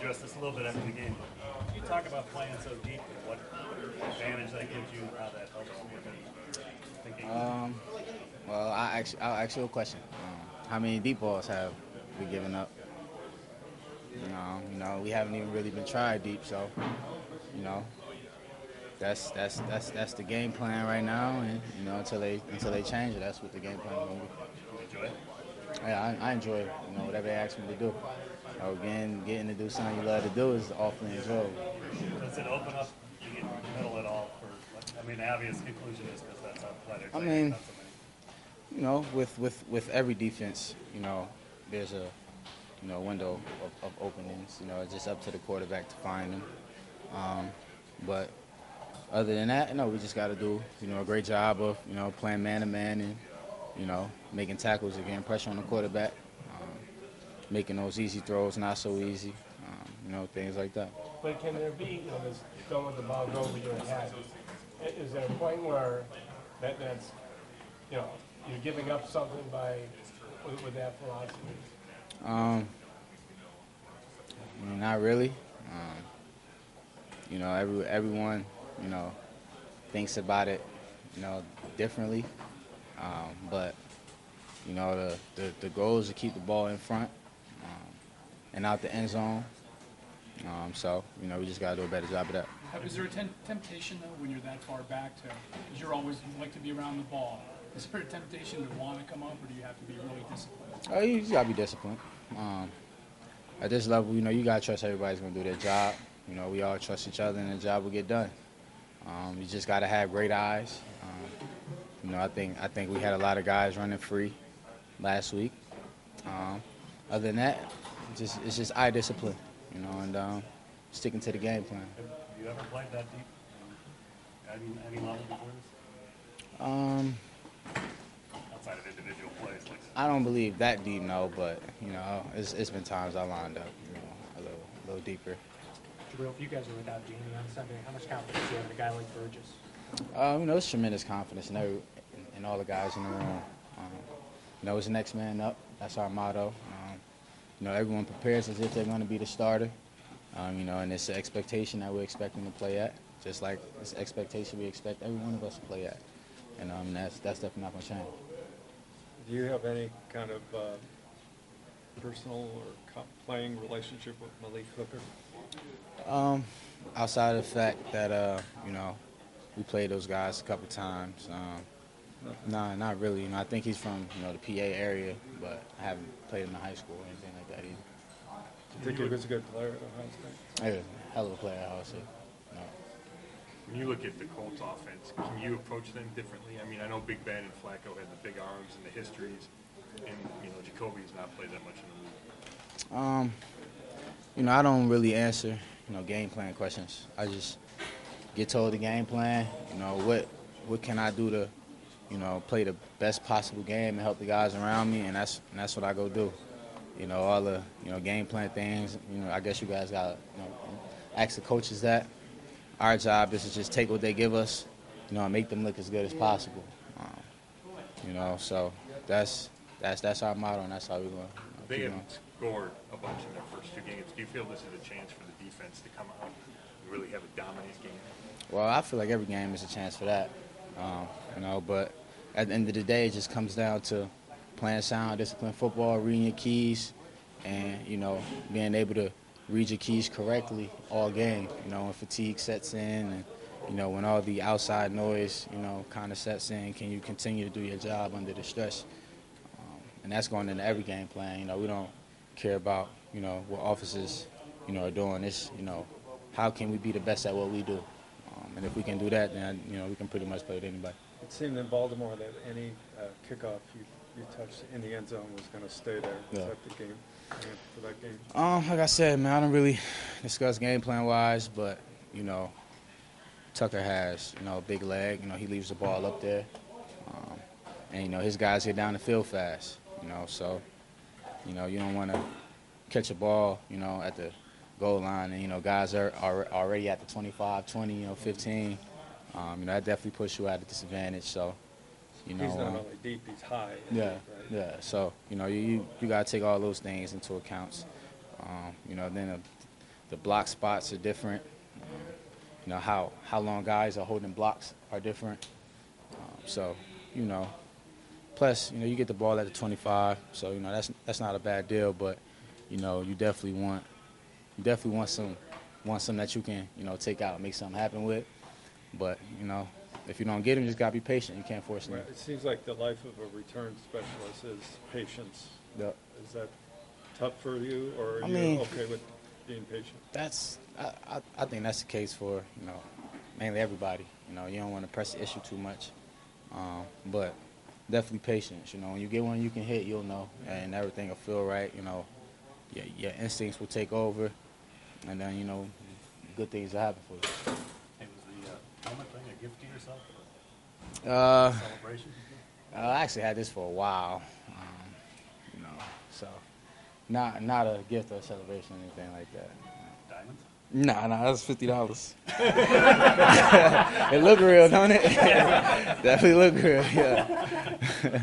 address this a little bit after the game. Can you talk about playing so deep and what advantage that gives you and how that helps with thinking? Well, I'll ask you a question. How many deep balls have we given up? We haven't even really been tried deep, so you know that's the game plan right now, and until they change it, that's what the game plan is going to be. You enjoy it? Yeah, I enjoy whatever they ask me to do. Getting to do something you love to do is awfully enjoyable. Does it open up the middle at all? I mean, the obvious conclusion is because that's how athletic. I mean, with every defense, there's a window of openings. It's just up to the quarterback to find them. But other than that, we just got to do a great job of playing man to man and making tackles and getting pressure on the quarterback, making those easy throws not so easy, things like that. But can there be, this don't let the ball go over your head? Is there a point where that's, you're giving up something with that philosophy? Not really. Everyone, thinks about it, differently. But the goal is to keep the ball in front and out the end zone. So we just got to do a better job of that. Is there a temptation, though, when you're that far back to, because you like to be around the ball, is there a temptation to want to come up, or do you have to be really disciplined? You got to be disciplined. At this level, you got to trust everybody's going to do their job. We all trust each other, and the job will get done. You just got to have great eyes. I think we had a lot of guys running free last week. Other than that, it's just eye discipline, and sticking to the game plan. Have you ever played that deep at any level before this? Outside of individual plays, like I don't believe that deep, no, but it's been times I lined up, a little deeper. Jabril, if you guys are without Danny on Sunday, how much confidence do you have in a guy like Burgess? It's tremendous confidence in all the guys in the room. It's the next man up. That's our motto. Everyone prepares as if they're going to be the starter. And it's an expectation that we're expecting to play at, just like it's an expectation we expect every one of us to play at. And that's definitely not going to change. Do you have any kind of personal or playing relationship with Malik Hooker? Outside of the fact that, we played those guys a couple times. No, not really. I think he's from, the PA area, but I haven't played him in high school or anything like that either. Do you think he was a good player at Ohio State? He was a hell of a player at Ohio State. When you look at the Colts offense, can you approach them differently? I mean, I know Big Ben and Flacco had the big arms and the histories, and, Jacoby's not played that much in the league. I don't really answer, game plan questions. I just get told the game plan, what can I do to, play the best possible game and help the guys around me, and that's what I go do. All the, game plan things, I guess you guys got to, ask the coaches that. Our job is to just take what they give us, and make them look as good as possible. So that's our motto, and that's how we're going. They haven't scored a bunch in their first two games. Do you feel this is a chance for the defense to come out and really have a dominant game? Well, I feel like every game is a chance for that, but at the end of the day, it just comes down to playing sound, disciplined football, reading your keys, and, being able to read your keys correctly all game, when fatigue sets in and, when all the outside noise, kind of sets in, can you continue to do your job under the stress? And that's going into every game plan. We don't care about, what officers, are doing. It's, how can we be the best at what we do? And if we can do that, then, we can pretty much play with anybody. It seemed in Baltimore that any kickoff you touched in the end zone was going to stay there. Yeah. Is that the game for that game? Like I said, man, I don't really discuss game plan-wise, but, Tucker has, a big leg. He leaves the ball up there. And, his guys get down the field fast, so, you don't want to catch a ball, at the goal line, and, guys are already at the 25, 20, 15. That definitely puts you at a disadvantage, so, He's not only deep, he's high. Yeah, right? yeah. So, you got to take all those things into account. Then the block spots are different. You know, how long guys are holding blocks are different. So, you know, plus, you know, you get the ball at the 25, so, you know, that's not a bad deal, but, you know, you definitely want some that you can, you know, take out and make something happen with. But, you know, if you don't get them, you just got to be patient. You can't force them. Right. It seems like the life of a return specialist is patience. Yep. Is that tough for you, or are you okay with being patient? I think that's the case for, you know, mainly everybody. You know, you don't want to press the issue too much. But definitely patience. You know, when you get one you can hit, you'll know, and everything will feel right. You know, your instincts will take over, and then, you know, good things will happen for you. Hey, was the helmet thing a gift to yourself? Celebration? I actually had this for a while, you know, so not a gift or a celebration or anything like that. Diamonds? Nah, that was $50. It look real, don't it? Definitely look real, yeah.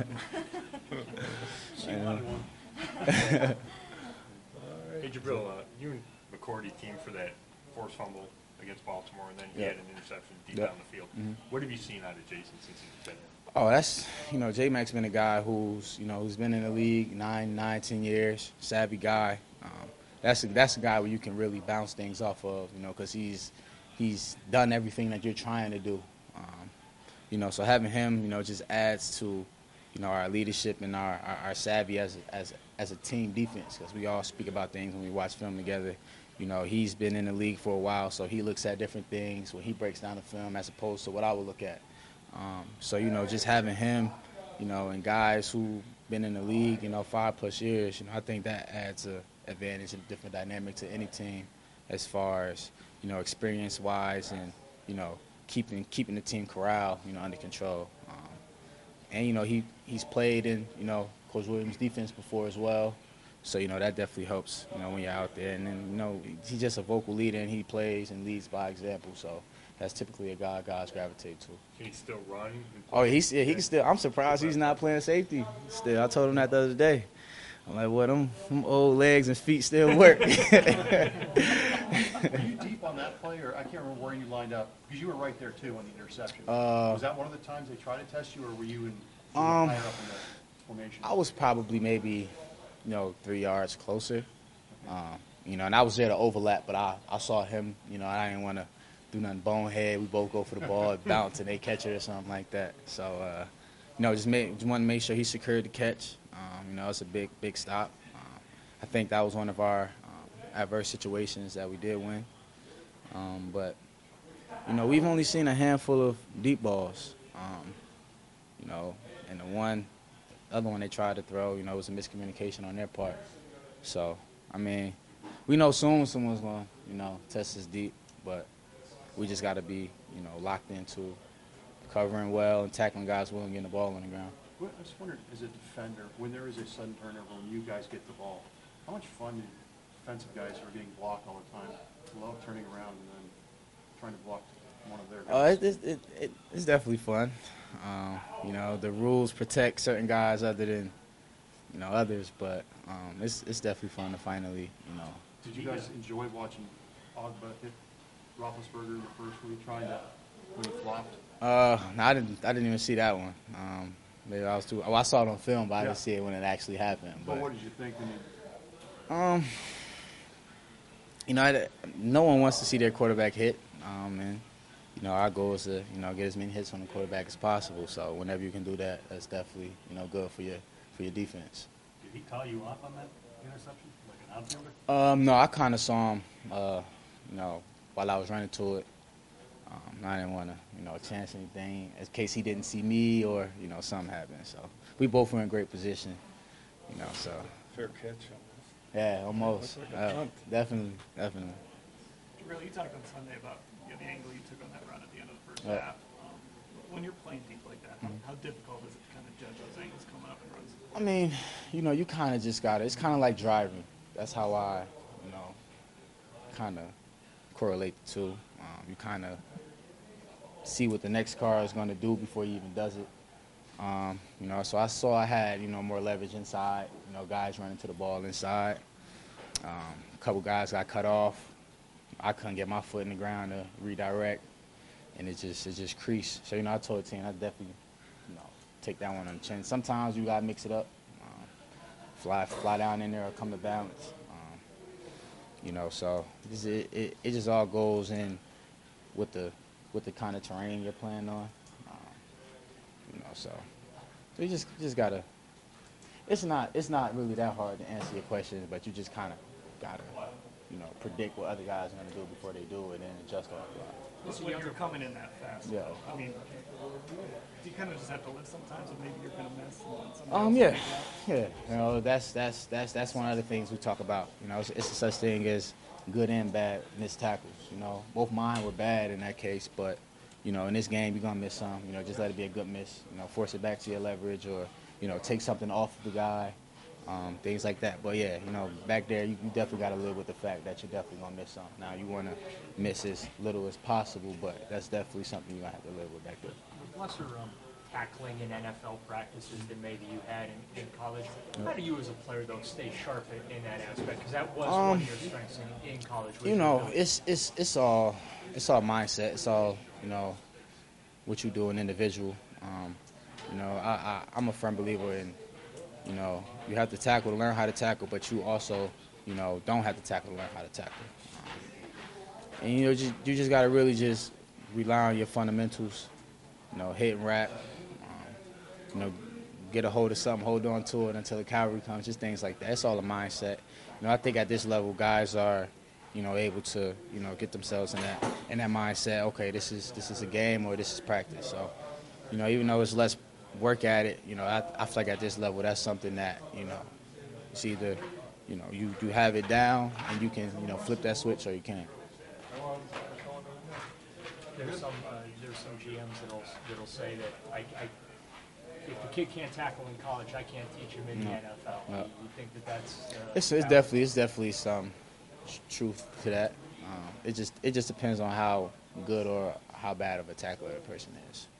She wanted one. Hey, Jabril, you and McCourty teamed for that forced fumble against Baltimore, and then he Yep. had an interception deep Yep. down the field. What have you seen out of Jason since he's been here? Oh, that's, you know, J-Mac's been a guy who's been in the league 10 years, savvy guy. That's a guy where you can really bounce things off of, you know, because he's done everything that you're trying to do. You know, so having him, you know, just adds to, you know, our leadership and our savvy as a team defense, because we all speak about things when we watch film together. You know, he's been in the league for a while, so he looks at different things when he breaks down the film as opposed to what I would look at. So, you know, just having him, you know, and guys who've been in the league, you know, 5+ years, you know, I think that adds a advantage and a different dynamic to any team as far as, you know, experience-wise and, you know, keeping the team corral, you know, under control. And, you know, he's played in, you know, Coach Williams' defense before as well. So, you know, that definitely helps, you know, when you're out there. And then, you know, he's just a vocal leader, and he plays and leads by example. So that's typically a guy guys gravitate to. Can he still run? And Oh, play? he can still. I'm surprised he's not playing safety still. I told him that the other day. I'm like, well, them old legs and feet still work. Were you deep on that play, or I can't remember where you lined up? Because you were right there, too, on the interception. Was that one of the times they tried to test you, or were you higher up in the formation? I was probably maybe, you know, 3 yards closer. You know, and I was there to overlap, but I saw him, you know, I didn't want to do nothing bonehead. We both go for the ball, bounce, and they catch it or something like that. So, you know, just want to make sure he secured the catch. You know, it's a big stop. I think that was one of our adverse situations that we did win. But, you know, we've only seen a handful of deep balls. You know, and the other one they tried to throw, you know, it was a miscommunication on their part. So, I mean, we know soon someone's going to, you know, test us deep, but we just got to be, you know, locked into covering well and tackling guys well and getting the ball on the ground. Well, I just wondered, as a defender, when there is a sudden turnover, when you guys get the ball, how much fun do defensive guys who are getting blocked all the time love turning around and then trying to block one of their guys? It's definitely fun. You know, the rules protect certain guys other than, you know, others, but it's definitely fun to finally, you know. Did you guys enjoy watching Ogba hit Roethlisberger in the first week, trying to, when he flopped? No, I didn't even see that one. Maybe I was too. Oh, I saw it on film, but I didn't see it when it actually happened. But what did you think when you... You know, no one wants to see their quarterback hit, and you know, our goal is to, you know, get as many hits on the quarterback as possible. So whenever you can do that, that's definitely, you know, good for your defense. Did he call you off on that interception, like an outfielder? No, I kind of saw him, you know, while I was running to it. I didn't want to, you know, chance anything in case he didn't see me or, you know, something happened. So we both were in great position, you know. So Fair catch almost. yeah, almost. Looks like a punt. Definitely. Really, you talked on Sunday about, you know, the angle you took on that run at the end of the first Right. half. When you're playing deep like that, how difficult is it to kind of judge those angles coming up and runs? I mean, you know, you kind of just got it. It's kind of like driving. That's how I, you know, kind of correlate the two. You kind of see what the next car is going to do before he even does it. You know, so I saw I had, you know, more leverage inside. You know, guys running to the ball inside. A couple guys got cut off. I couldn't get my foot in the ground to redirect, and it just creased. So, I told the team I definitely, take that one on the chin. Sometimes you gotta mix it up, fly down in there or come to balance. So it just all goes in with the kind of terrain you're playing on. So you just gotta. It's not really that hard to answer your questions, but you just kind of gotta, predict what other guys are gonna do before they do it and adjust on the fly. When you're coming in that fast, Yeah. though, I mean, do you kind of just have to live sometimes, and maybe you're gonna miss? And somebody else will make Yeah. That's one of the things we talk about. It's a such thing as good and bad missed tackles. Both mine were bad in that case, but in this game you're gonna miss some. Just let it be a good miss. Force it back to your leverage, or take something off of the guy, things like that. But yeah, back there you definitely got to live with the fact that you're definitely gonna miss some. Now you want to miss as little as possible, but that's definitely something you're gonna have to live with back there. Lesser tackling in NFL practices than maybe you had in college. How do you as a player, though, stay sharp in that aspect? Because that was one of your strengths in college. It's all mindset. It's all, what you do an individual. I'm a firm believer in, you have to tackle to learn how to tackle, but you also, don't have to tackle to learn how to tackle. And, you just got to really just rely on your fundamentals, hit and rap, get a hold of something, hold on to it until the cavalry comes, just things like that. It's all a mindset. I think at this level, guys are, able to, get themselves in that mindset. Okay, this is a game or this is practice. So, even though it's less work at it, I feel like at this level, that's something that, it's either, you have it down and you can, flip that switch, or you can't. There's some GMs that'll say that if the kid can't tackle in college, I can't teach him in the NFL. No. You think that's It's definitely some truth to that. It just depends on how good or how bad of a tackler a person is.